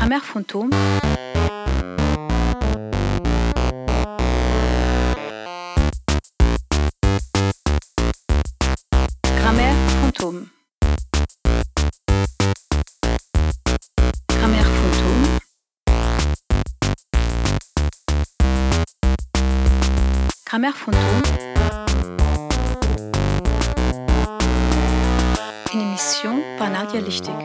Grammaire fantôme. Grammaire fantôme. Grammaire fantôme. Grammaire fantôme. Une émission par Nadia Lichtig.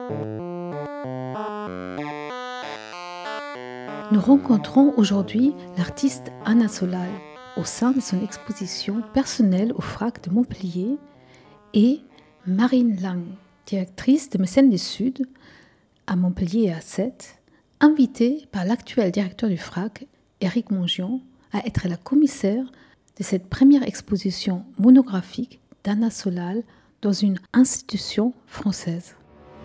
Nous rencontrons aujourd'hui l'artiste Anna Solal au sein de son exposition personnelle au FRAC de Montpellier et Marine Lang, directrice de Mécènes du Sud à Montpellier et à Sète, invitée par l'actuel directeur du FRAC, Éric Mongion, à être la commissaire de cette première exposition monographique d'Anna Solal dans une institution française.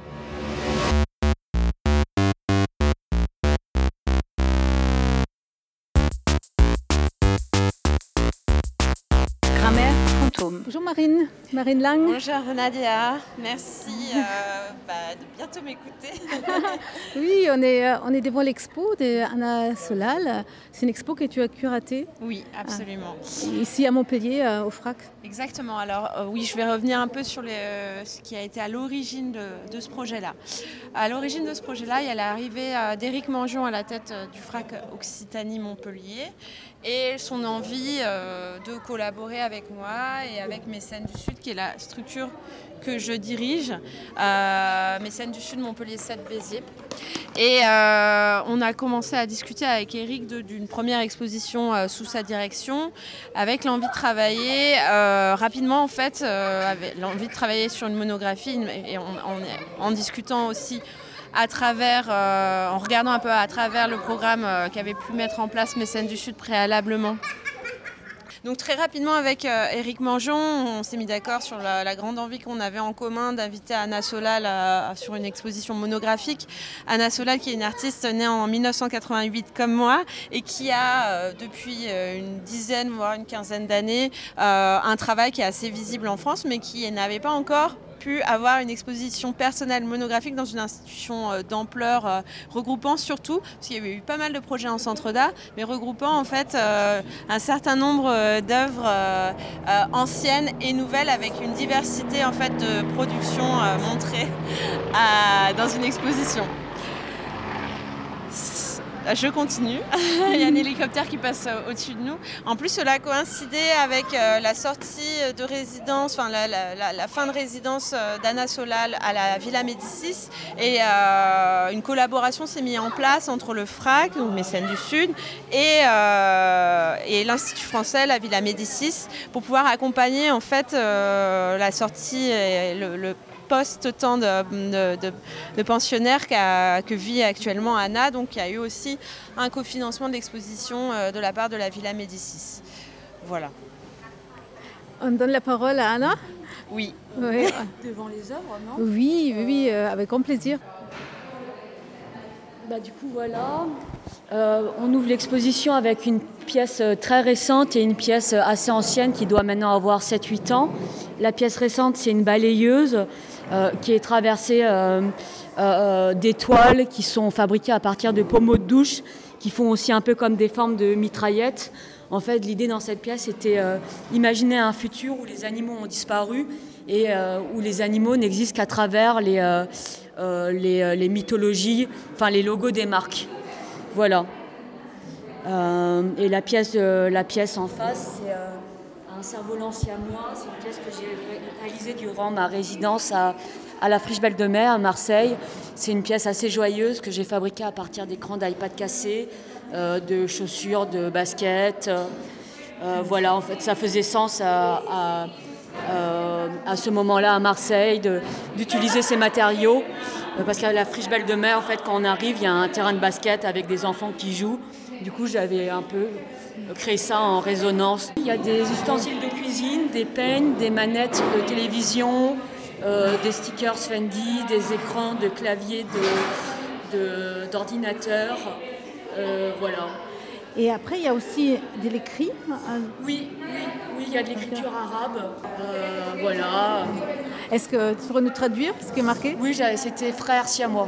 Grammaire fantôme. Bonjour Marine Lang. Bonjour Nadia, merci de bientôt m'écouter. Oui, on est devant l'expo d'Anna Solal. C'est une expo que tu as curatée. Oui, absolument. Ici à Montpellier, au FRAC. Exactement. Alors oui, je vais revenir un peu sur ce qui a été à l'origine de ce projet-là. À l'origine de ce projet-là, il y a l'arrivée d'Éric Mongion à la tête du FRAC Occitanie-Montpellier et son envie de collaborer avec moi et avec Mécènes du Sud, qui est la structure que je dirige, Mécènes du Sud Montpellier 7 Béziers. Et on a commencé à discuter avec Éric d'une première exposition sous sa direction, avec l'envie de travailler rapidement en fait, avec l'envie de travailler sur une monographie et en discutant aussi en regardant un peu à travers le programme qu'avait pu mettre en place Mécènes du Sud préalablement. Donc très rapidement avec Éric Mongion, on s'est mis d'accord sur la grande envie qu'on avait en commun d'inviter Anna Solal sur une exposition monographique. Anna Solal qui est une artiste née en 1988 comme moi et qui a depuis une dizaine voire une quinzaine d'années un travail qui est assez visible en France mais qui n'avait pas encore pu avoir une exposition personnelle monographique dans une institution d'ampleur regroupant surtout, parce qu'il y avait eu pas mal de projets en centre d'art, mais regroupant en fait un certain nombre d'œuvres anciennes et nouvelles avec une diversité en fait de productions montrées dans une exposition. Je continue. Il y a un hélicoptère qui passe au-dessus de nous. En plus, cela a coïncidé avec la sortie de résidence, enfin la fin de résidence d'Anna Solal à la Villa Médicis. Et une collaboration s'est mise en place entre le FRAC, donc Mécènes du Sud, et l'Institut français, la Villa Médicis, pour pouvoir accompagner en fait la sortie et le post-temps de pensionnaires que vit actuellement Anna. Donc il y a eu aussi un cofinancement de l'exposition de la part de la Villa Médicis. Voilà. On donne la parole à Anna ? Oui. Oui. Devant les œuvres, non ? Oui, avec grand plaisir. Du coup, voilà. On ouvre l'exposition avec une pièce très récente et une pièce assez ancienne qui doit maintenant avoir 7-8 ans. La pièce récente, c'est une balayeuse qui est traversée d'étoiles qui sont fabriquées à partir de pommeaux de douche qui font aussi un peu comme des formes de mitraillettes. En fait, l'idée dans cette pièce était imaginer un futur où les animaux ont disparu et où les animaux n'existent qu'à travers les mythologies, enfin les logos des marques. Voilà. Et la pièce en face, c'est un cerf-volant siamois. C'est une pièce que j'ai réalisée durant ma résidence à la Friche Belle de Mai à Marseille. C'est une pièce assez joyeuse que j'ai fabriquée à partir d'écrans d'iPad cassés, de chaussures, de baskets. Voilà, en fait, ça faisait sens à ce moment-là à Marseille d'utiliser ces matériaux. Parce qu'à la Friche Belle de Mai, en fait, quand on arrive, il y a un terrain de basket avec des enfants qui jouent. Du coup, j'avais un peu créé ça en résonance. Il y a des ustensiles de cuisine, des peignes, des manettes de télévision, des stickers Fendi, des écrans de clavier d'ordinateur. Voilà. Et après, il y a aussi de l'écrit. Oui, il y a de l'écriture arabe. Voilà. Est-ce que tu pourrais nous traduire ce qui est marqué ? Oui, c'était frère siamois.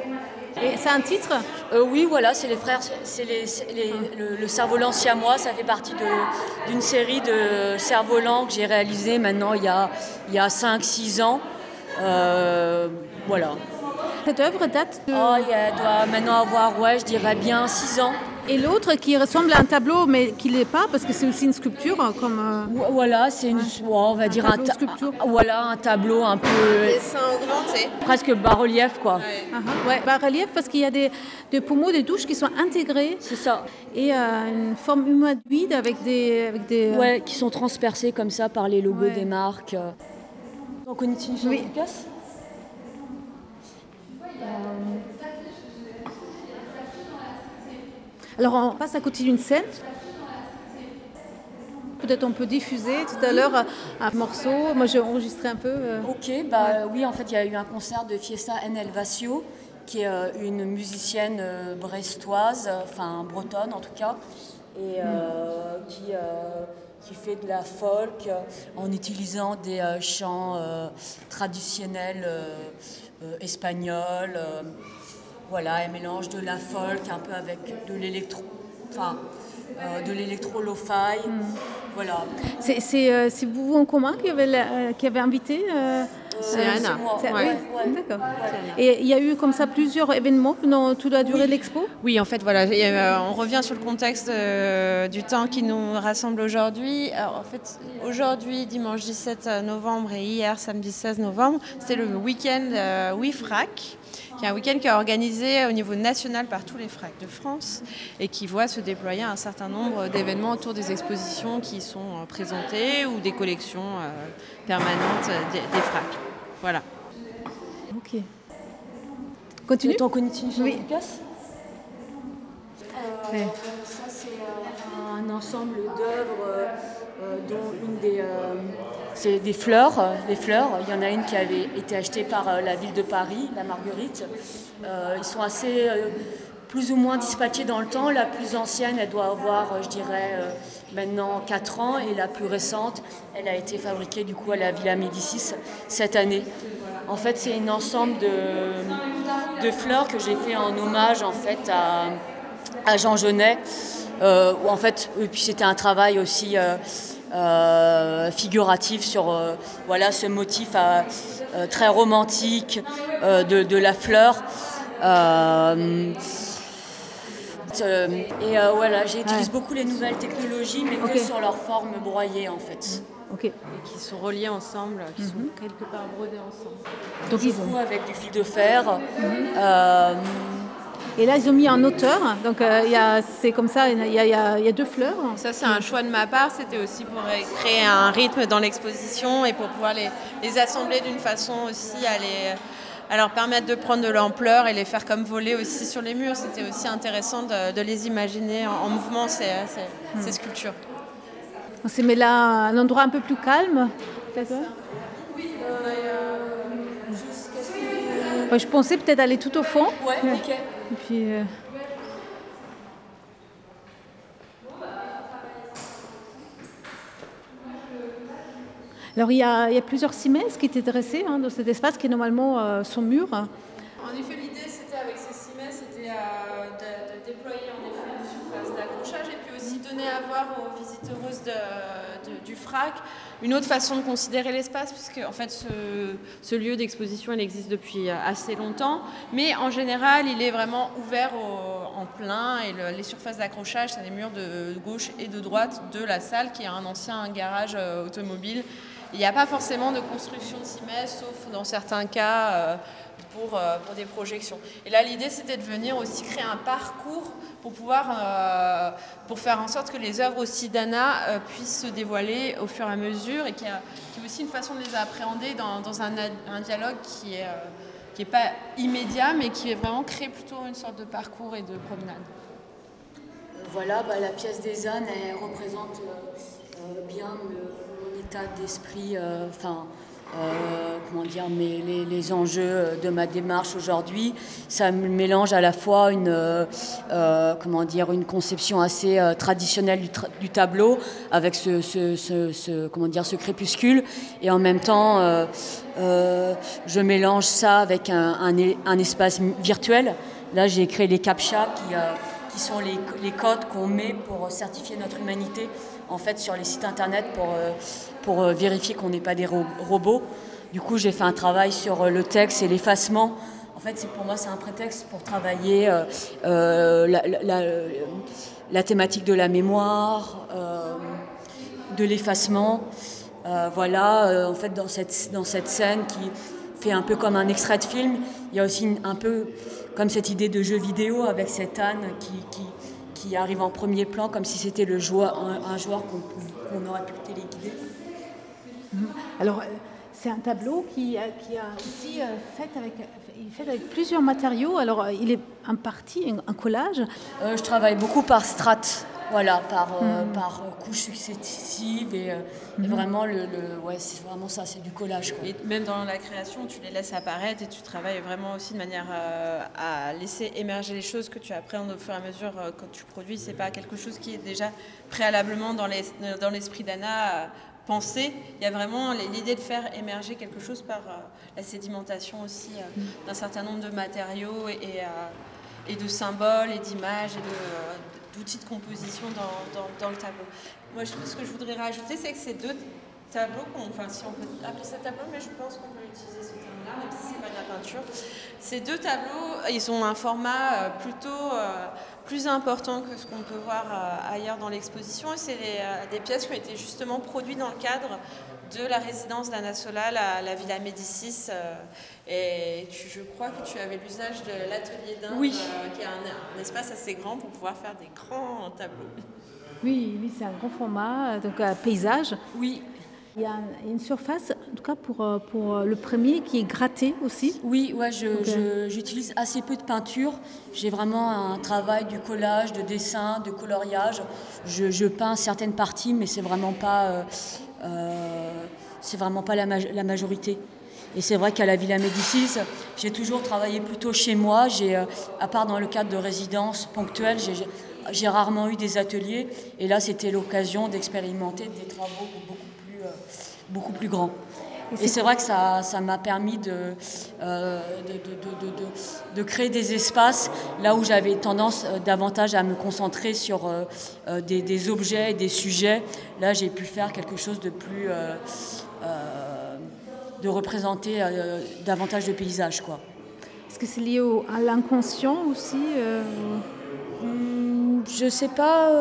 Et c'est un titre? Oui, voilà, c'est les frères, le cerf-volant siamois. Ça fait partie d'une série de cerfs-volants que j'ai réalisé maintenant il y a 5-6 ans. Voilà. Cette œuvre date de... Elle doit maintenant avoir, je dirais bien 6 ans. Et l'autre qui ressemble à un tableau, mais qui ne l'est pas, parce que c'est aussi une sculpture, comme... Voilà, c'est on va dire sculpture. Voilà, un tableau un peu... Dessin augmenté. Presque bas-relief, quoi. Ouais, bas-relief, parce qu'il y a des pommeaux, des touches qui sont intégrées. C'est ça. Et une forme humanoïde avec des Ouais, qui sont transpercés comme ça par les logos des marques. On connaît une chose de pièce. Alors on passe à côté d'une scène. Peut-être on peut diffuser tout à l'heure un morceau. Moi j'ai enregistré un peu. Ok, oui, en fait il y a eu un concert de Fiesta en Elvasio, qui est une musicienne brestoise, enfin bretonne en tout cas, et qui fait de la folk en utilisant des chants traditionnels espagnols. Voilà, elle mélange de la folk un peu avec de l'électro, de l'électro lo-fi. Voilà. C'est vous en commun qui avez invité C'est Anna. Ouais. D'accord. Et il y a eu comme ça plusieurs événements pendant toute la durée de l'expo? Oui, en fait, voilà, on revient sur le contexte du temps qui nous rassemble aujourd'hui. Alors, en fait, aujourd'hui, dimanche 17 novembre et hier, samedi 16 novembre, c'était le week-end WeFrac, qui est un week-end qui est organisé au niveau national par tous les FRAC de France et qui voit se déployer un certain nombre d'événements autour des expositions qui sont présentées ou des collections permanentes des FRAC. Voilà. Ok. Continue. T'en connais une sur Oui. une pièce Ça, c'est un ensemble d'œuvres dont une c'est des fleurs. Il y en a une qui avait été achetée par la ville de Paris, la Marguerite. Ils sont assez plus ou moins dispatchés dans le temps. La plus ancienne, elle doit avoir, je dirais, maintenant 4 ans. Et la plus récente, elle a été fabriquée du coup à la Villa Médicis cette année. En fait, c'est un ensemble de fleurs que j'ai fait en hommage en fait à Jean Genet. Où en fait, et puis c'était un travail aussi figuratif sur ce motif très romantique de la fleur. J'utilise beaucoup les nouvelles technologies, mais que sur leur forme broyée en fait. Ok. Et qui sont reliés ensemble, qui sont quelque part brodés ensemble. Donc du coup avec du fil de fer. Et là, ils ont mis un auteur, donc c'est comme ça, il y a 2 fleurs. Ça, c'est un choix de ma part, c'était aussi pour créer un rythme dans l'exposition et pour pouvoir les assembler d'une façon aussi à leur permettre de prendre de l'ampleur et les faire comme voler aussi sur les murs. C'était aussi intéressant de les imaginer en mouvement, ces sculptures. On s'est mis là à un endroit un peu plus calme. Je pensais peut-être aller tout au fond. Ouais, ok. Et puis, alors il y a plusieurs cimaises qui étaient dressées dans cet espace qui est normalement son mur. En effet, l'idée c'était avec ces cimaises, c'était de déployer en effet une surface d'accrochage et puis aussi donner à voir aux visiteuses du FRAC une autre façon de considérer l'espace, puisque en fait ce lieu d'exposition il existe depuis assez longtemps, mais en général il est vraiment ouvert en plein et les surfaces d'accrochage c'est les murs de gauche et de droite de la salle qui est un ancien garage automobile. Il n'y a pas forcément de construction de cimaises, sauf dans certains cas pour des projections. Et là, l'idée, c'était de venir aussi créer un parcours pour pouvoir, pour faire en sorte que les œuvres aussi d'Anna puissent se dévoiler au fur et à mesure et qu'il y a aussi une façon de les appréhender dans un dialogue qui est pas immédiat, mais qui est vraiment créé plutôt une sorte de parcours et de promenade. Voilà, la pièce des ânes, elle représente bien mon état d'esprit, les enjeux de ma démarche aujourd'hui. Ça mélange à la fois une conception assez traditionnelle du tableau avec ce crépuscule, et en même temps je mélange ça avec un espace virtuel Là, j'ai créé les CAPTCHA qui sont les codes qu'on met pour certifier notre humanité en fait sur les sites internet pour vérifier qu'on n'est pas des robots. Du coup, j'ai fait un travail sur le texte et l'effacement. En fait, pour moi, c'est un prétexte pour travailler la thématique de la mémoire, de l'effacement. En fait, dans cette scène qui fait un peu comme un extrait de film, il y a aussi un peu comme cette idée de jeu vidéo avec cette Anne qui arrive en premier plan, comme si c'était un joueur qu'on aurait pu téléguider. Alors, c'est un tableau qui a ici fait avec plusieurs matériaux. Alors, il est en partie un collage. Je travaille beaucoup par strates, par couches successives et vraiment c'est vraiment ça, c'est du collage, quoi. Et même dans la création, tu les laisses apparaître et tu travailles vraiment aussi de manière à laisser émerger les choses que tu appréhendes au fur et à mesure quand tu produis. C'est pas quelque chose qui est déjà préalablement dans l'esprit d'Anna. Pensée. Il y a vraiment l'idée de faire émerger quelque chose par la sédimentation aussi d'un certain nombre de matériaux et de symboles et d'images et d'outils de composition dans le tableau. Moi, ce que je voudrais rajouter, c'est que ces deux tableaux, si on peut appeler ça tableau, mais je pense qu'on peut utiliser ce terme-là, même si c'est pas de la peinture. Ces deux tableaux, ils ont un format plutôt plus important que ce qu'on peut voir ailleurs dans l'exposition. Et c'est des pièces qui ont été justement produites dans le cadre de la résidence d'Anna Solal à la Villa Médicis. Je crois que tu avais l'usage de l'atelier d'Inde, oui. Qui est un espace assez grand pour pouvoir faire des grands tableaux. Oui, c'est un grand format, donc paysage. Oui. Il y a une surface, en tout cas pour le premier, qui est grattée aussi. Oui, j'utilise assez peu de peinture. J'ai vraiment un travail du collage, de dessin, de coloriage. Je peins certaines parties, mais c'est vraiment pas la majorité. Et c'est vrai qu'à la Villa Médicis, j'ai toujours travaillé plutôt chez moi. À part dans le cadre de résidences ponctuelles, j'ai rarement eu des ateliers. Et là, c'était l'occasion d'expérimenter des travaux beaucoup plus grands. Et c'est vrai que ça m'a permis de créer des espaces là où j'avais tendance davantage à me concentrer sur des objets et des sujets. Là, j'ai pu faire quelque chose de plus... de représenter davantage de paysages, quoi. Est-ce que c'est lié à l'inconscient aussi Je sais pas...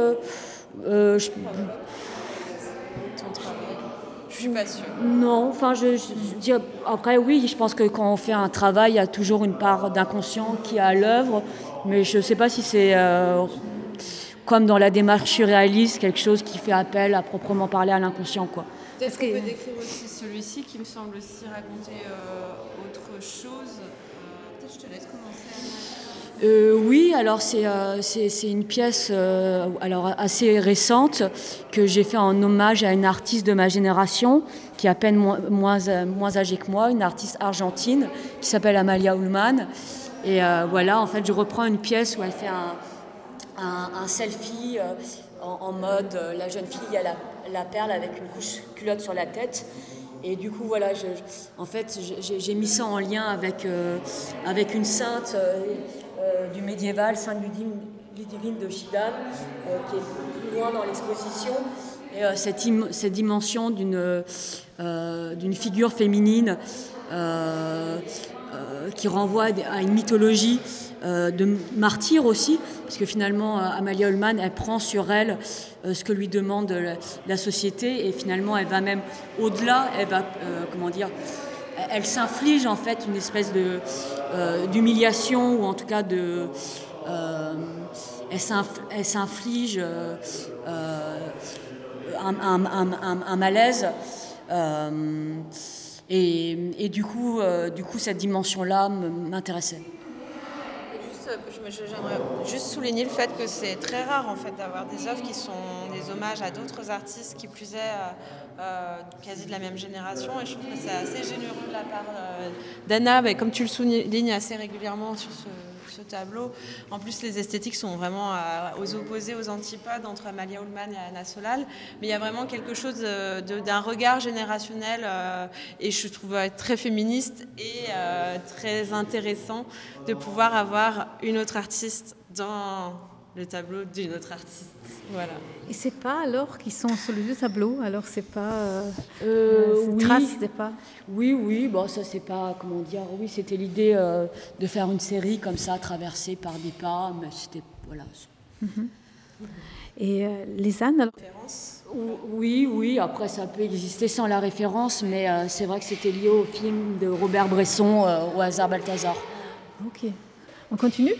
Je suis pas sûre. Non, je dis, après oui, je pense que quand on fait un travail, il y a toujours une part d'inconscient qui est à l'œuvre, mais je ne sais pas si c'est comme dans la démarche surréaliste, quelque chose qui fait appel à proprement parler à l'inconscient, quoi. Peut-être qu'on peut décrire aussi celui-ci qui me semble aussi raconter autre chose. Peut-être je te laisse commencer. Oui, alors c'est une pièce assez récente que j'ai fait en hommage à une artiste de ma génération qui est à peine moins âgée que moi, une artiste argentine qui s'appelle Amalia Ullman. Et en fait, je reprends une pièce où elle fait un selfie en mode la jeune fille a la perle avec une couche culotte sur la tête. Et du coup, j'ai mis ça en lien avec une sainte du médiéval, Sainte Ludivine de Schiedam, qui est plus loin dans l'exposition. Et cette dimension d'une figure féminine qui renvoie à une mythologie de martyr aussi, parce que finalement Amalia Ullman, elle prend sur elle ce que lui demande la société, et finalement elle va même au-delà, elle s'inflige en fait une espèce d'humiliation, ou en tout cas elle s'inflige un malaise, et du coup cette dimension-là m'intéressait. J'aimerais juste souligner le fait que c'est très rare en fait d'avoir des œuvres qui sont des hommages à d'autres artistes, qui plus est quasi de la même génération, et je trouve que c'est assez généreux de la part d'Anna, comme tu le soulignes assez régulièrement ce tableau. En plus, les esthétiques sont vraiment aux opposés, aux antipodes entre Amalia Ullmann et Anna Solal. Mais il y a vraiment quelque chose d'un regard générationnel et je trouve très féministe et très intéressant de pouvoir avoir une autre artiste dans le tableau d'une autre artiste. Voilà. Et c'est pas alors qu'ils sont sur les deux tableaux, alors c'est pas oui. trace des pas. Oui, bon ça c'est pas, comment dire, oui c'était l'idée de faire une série comme ça traversée par des pas, mais c'était, voilà. Et les ânes, alors Oui, après ça peut exister sans la référence, mais c'est vrai que c'était lié au film de Robert Bresson, Au hasard Balthazar. Ok. On continue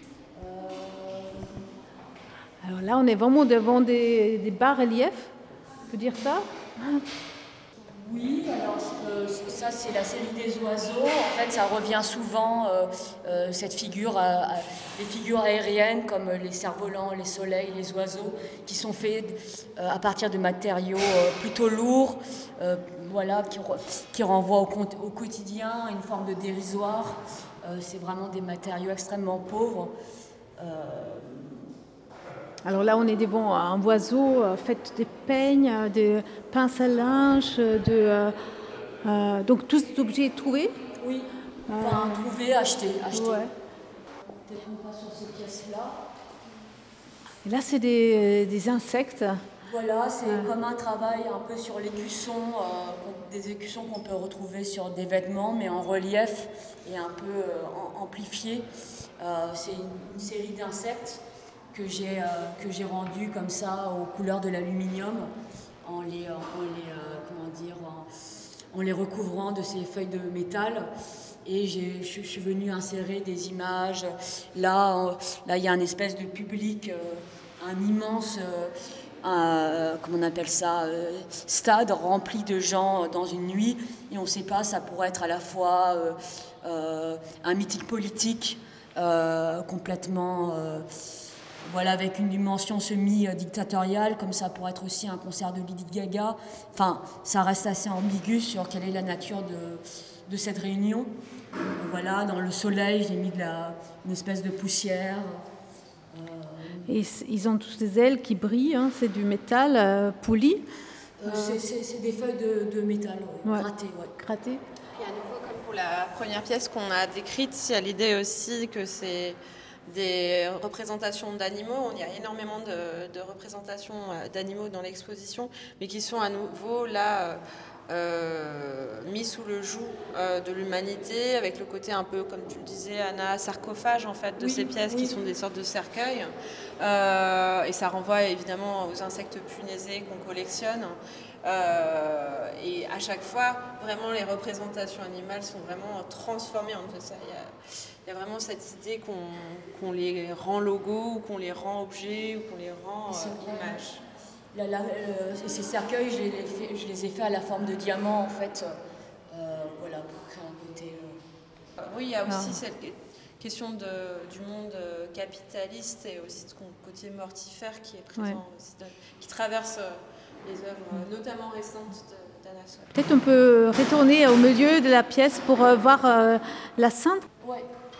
Alors là, on est vraiment devant des bas-reliefs, on peut dire ça. Oui, alors ça c'est la série des oiseaux. En fait, ça revient souvent, cette figure, les figures aériennes comme les cerfs-volants, les soleils, les oiseaux, qui sont faits à partir de matériaux plutôt lourds, voilà, qui renvoient au quotidien, une forme de dérisoire. C'est vraiment des matériaux extrêmement pauvres. Alors là, on est devant un oiseau fait de peignes, de pinces à linge, donc tous ces objets trouvés. Oui, enfin, trouver, acheter. Ouais. Peut-être pas sur ces pièces-là. Et là, c'est des insectes. Voilà, c'est comme un travail un peu sur l'écusson, des écussons qu'on peut retrouver sur des vêtements, mais en relief et un peu amplifié. C'est une série d'insectes que j'ai rendu comme ça aux couleurs de l'aluminium en les recouvrant de ces feuilles de métal. Et je suis venue insérer des images. Là, il y a un espèce de public, un immense, comment on appelle ça, stade rempli de gens dans une nuit. Et on ne sait pas, ça pourrait être à la fois un meeting politique complètement... voilà, avec une dimension semi-dictatoriale, comme ça pourrait être aussi un concert de Lady Gaga. Enfin, ça reste assez ambigu sur quelle est la nature de cette réunion. Voilà, dans le soleil, j'ai mis une espèce de poussière. Et ils ont tous des ailes qui brillent, hein, c'est du métal poli. C'est des feuilles de métal, grattées. Ouais. Grattées. Et à nouveau, comme pour la première pièce qu'on a décrite, il y a l'idée aussi que c'est des représentations d'animaux. Il y a énormément de représentations d'animaux dans l'exposition, mais qui sont à nouveau là mis sous le joug de l'humanité, avec le côté un peu, comme tu le disais, Anna, sarcophage en fait de ces pièces qui sont des sortes de cercueils. Et ça renvoie évidemment aux insectes punaisés qu'on collectionne. Et à chaque fois, vraiment, les représentations animales sont vraiment transformées. En fait, il y a vraiment cette idée qu'on les rend logos, ou qu'on les rend objets, ou qu'on les rend images. Ces cercueils, je les ai faits à la forme de diamants, en fait, voilà, pour créer un côté... Oui, il y a aussi cette question du monde capitaliste et aussi de son côté mortifère qui est présent, aussi, qui traverse les œuvres, notamment récentes d'Anna Solal. Peut-être on peut retourner au milieu de la pièce pour voir la Sainte. Ouais.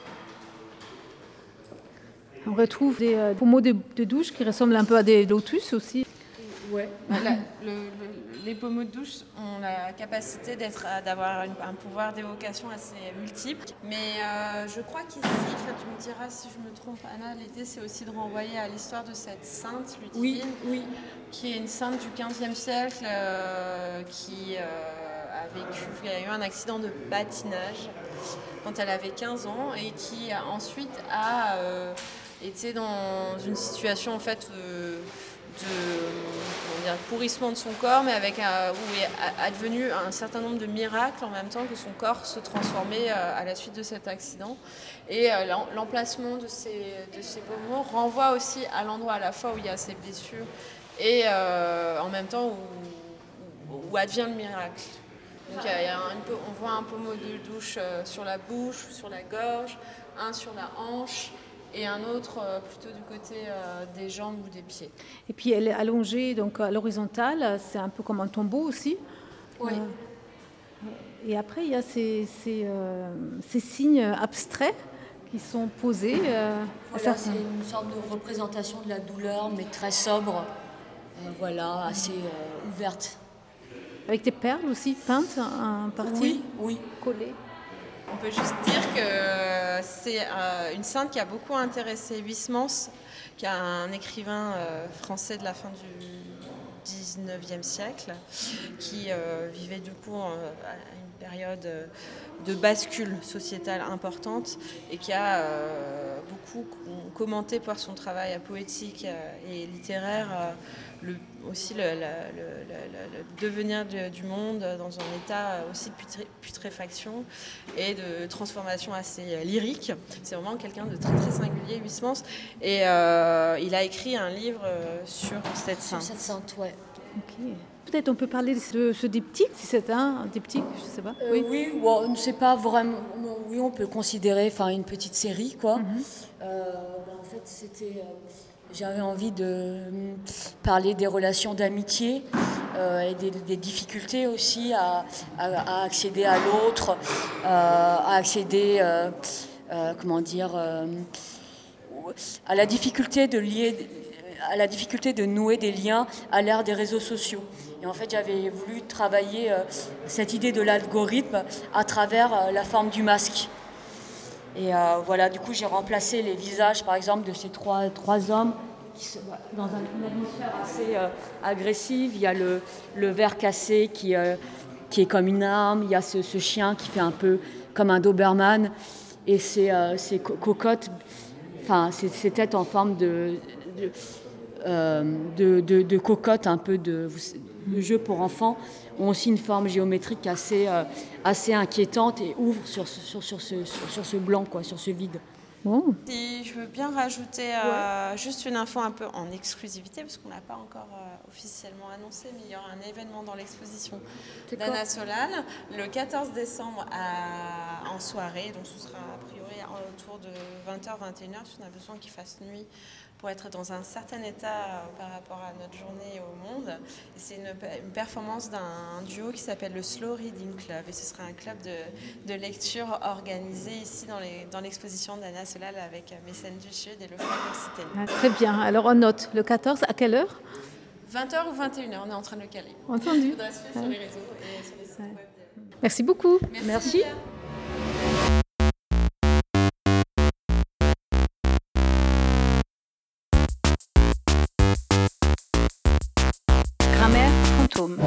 On retrouve des pommeaux de douche qui ressemblent un peu à des lotus aussi. Ouais. Les pommeaux de douche ont la capacité d'avoir un pouvoir d'évocation assez multiple. Mais je crois qu'ici, tu me diras si je me trompe, Anna, l'idée c'est aussi de renvoyer à l'histoire de cette sainte Ludivine, qui est une sainte du XVe siècle qui a eu un accident de patinage quand elle avait 15 ans et qui ensuite a été dans une situation en fait de pourrissement de son corps, mais où est advenu un certain nombre de miracles en même temps que son corps se transformait à la suite de cet accident. Et l'emplacement de ces pommeaux renvoie aussi à l'endroit à la fois où il y a ces blessures et en même temps où advient le miracle. Donc on voit un pommeau de douche sur la bouche, sur la gorge, un sur la hanche, et un autre plutôt du côté des jambes ou des pieds. Et puis elle est allongée donc à l'horizontale, c'est un peu comme un tombeau aussi. Oui. Et après il y a ces signes abstraits qui sont posées. Voilà, c'est une sorte de représentation de la douleur, mais très sobre, voilà, assez ouverte. Avec des perles aussi peintes en partie. Oui. Collées. On peut juste dire que c'est une sainte qui a beaucoup intéressé Huysmans, qui est un écrivain français de la fin du 19e siècle, qui vivait du coup à une période de bascule sociétale importante et qui a beaucoup commenté par son travail poétique et littéraire aussi le devenir du monde dans un état aussi de putréfaction et de transformation assez lyrique. C'est vraiment quelqu'un de très très singulier, Huysmans. Et il a écrit un livre sur cette sainte. Sur cette sainte, ouais. Okay. Peut-être on peut parler de ce diptyque, si c'est un diptyque, je ne sais pas. Oui, bon, c'est pas vraiment. Oui, on peut considérer une petite série, quoi. En fait, c'était. J'avais envie de parler des relations d'amitié et des difficultés aussi à accéder à l'autre, à accéder, à la difficulté de lier, à la difficulté de nouer des liens à l'ère des réseaux sociaux. Et en fait, j'avais voulu travailler cette idée de l'algorithme à travers la forme du masque. Et voilà, du coup, j'ai remplacé les visages, par exemple, de ces trois hommes dans une atmosphère assez agressive. Il y a le verre cassé qui est comme une arme. Il y a ce chien qui fait un peu comme un Doberman. Et ces cocottes, ces têtes en forme de cocottes, un peu de jeu pour enfants, ont aussi une forme géométrique assez inquiétante et ouvrent sur ce blanc, quoi, sur ce vide. Oh. Si je veux bien rajouter juste une info un peu en exclusivité, parce qu'on ne l'a pas encore officiellement annoncé, mais il y aura un événement dans l'exposition d'Anna Solal le 14 décembre en soirée, donc ce sera a priori autour de 20h-21h, parce qu'on a besoin qu'il fasse nuit pour être dans un certain état par rapport à notre journée au monde. Et c'est une performance d'un duo qui s'appelle le Slow Reading Club. Et ce sera un club de lecture organisé ici dans l'exposition d'Anna Solal avec Mécène du Sud et le FRAC Occitanie. Très bien. Alors on note le 14, à quelle heure ? 20h ou 21h, on est en train de le caler. Entendu. Il faudra suivre sur les réseaux et sur les sites web. Merci beaucoup. Merci. Grammaire fantôme.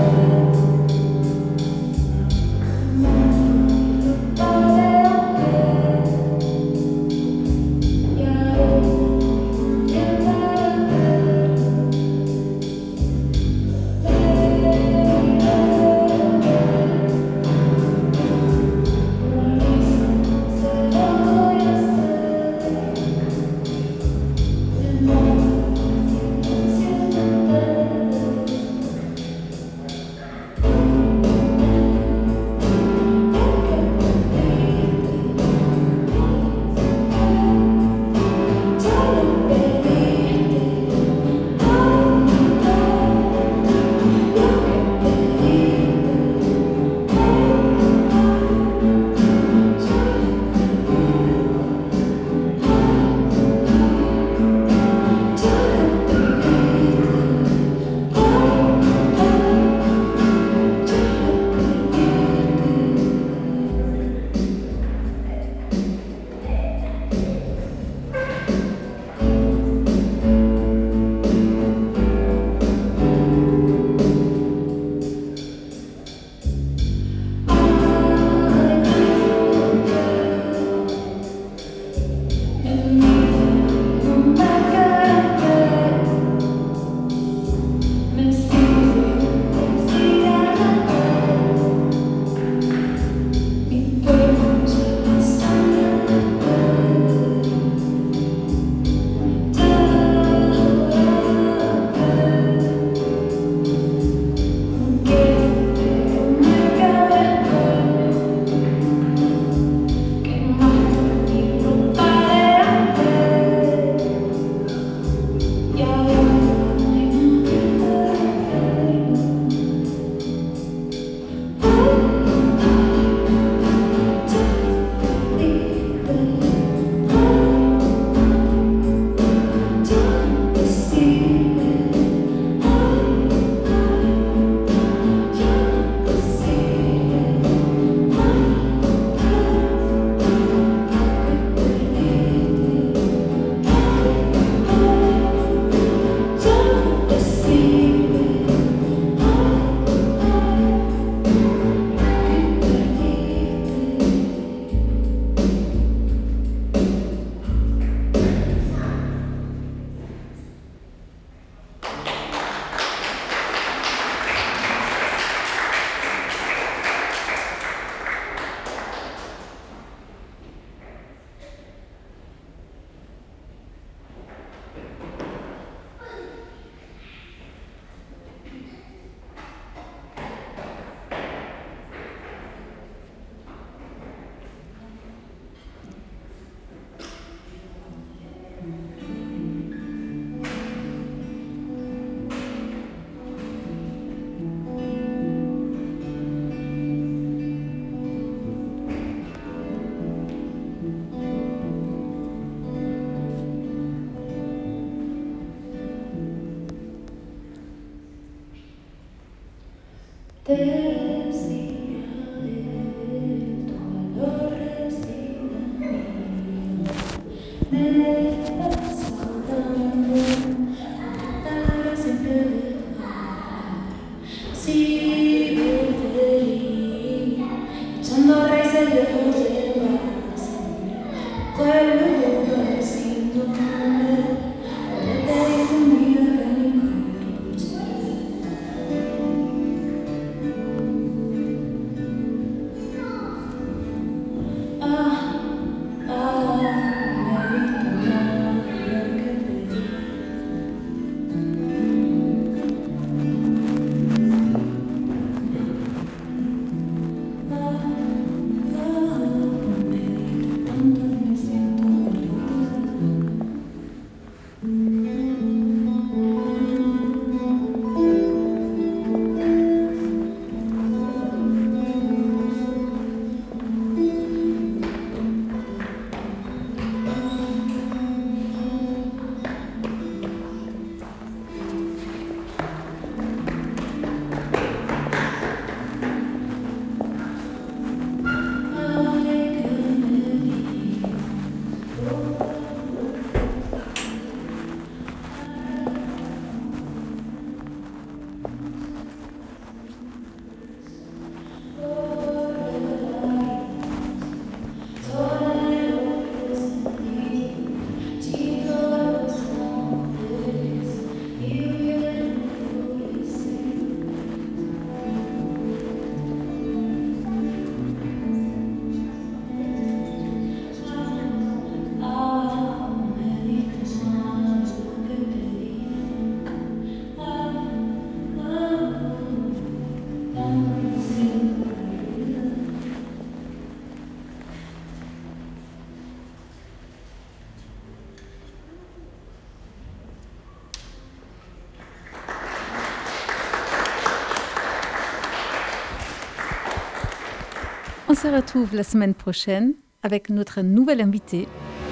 On se retrouve la semaine prochaine avec notre nouvel invité.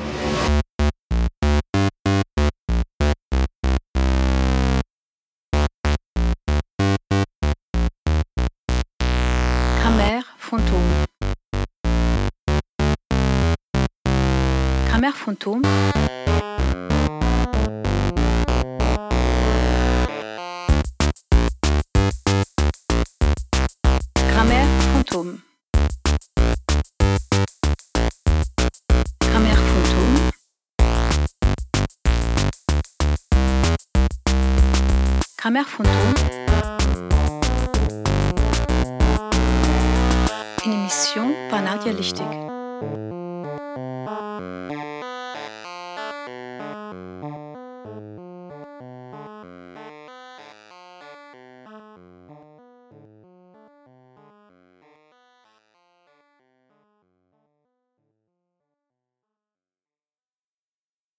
Grammaire fantôme. Grammaire fantôme. Grammaire fantôme. Grammaire fantôme. Grammaire fantôme. Une émission par Nadia Lichtig.